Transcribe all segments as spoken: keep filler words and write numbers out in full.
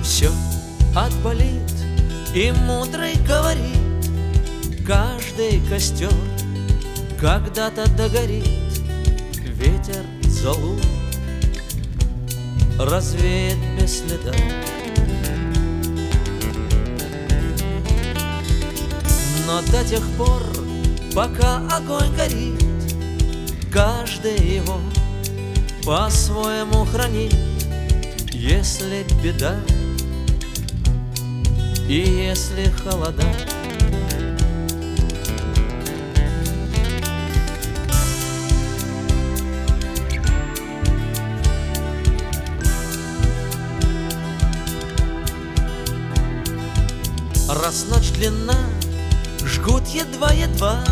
все отболит, и мудрый говорит: каждый костер когда-то догорит. Ветер золу развеет без следа. Но до тех пор, пока огонь горит, каждый его по-своему хранит. Если беда и если холода, раз ночь длинна, жгут едва-едва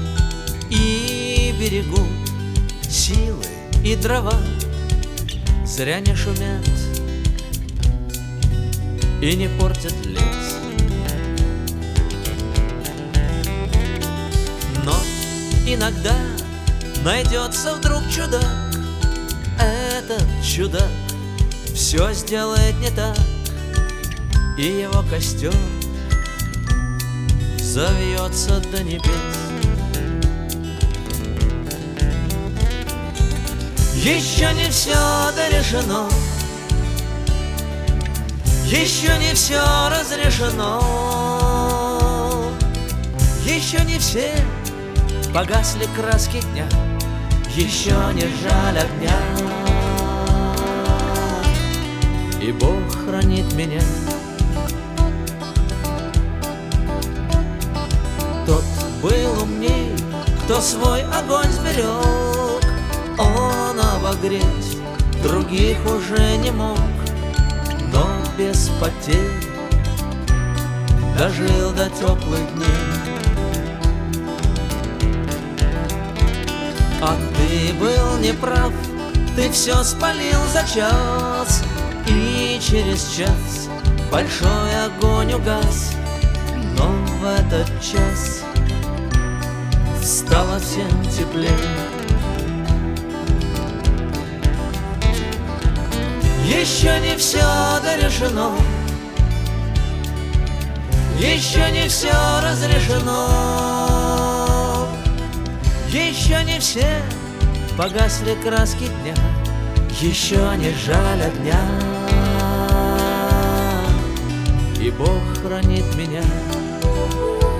и берегут силы и дрова. Зря не шумят и не портят лес. Но иногда найдется вдруг чудак. Этот чудак все сделает не так, и его костер завьется до небес. Еще не все дорешено, еще не все разрешено, еще не все погасли краски дня, еще не жаль огня, и Бог хранит меня. Тот был умней, кто свой огонь сберег, он обогреть других уже не мог, но без потерь дожил до теплых дней. А ты был неправ, ты все спалил за час, и через час большой огонь угас. Но в этот час стало всем теплее. Еще не все дорешено, еще не все разрешено, еще не все погасли краски дня, еще не жаль огня, и Бог хранит меня.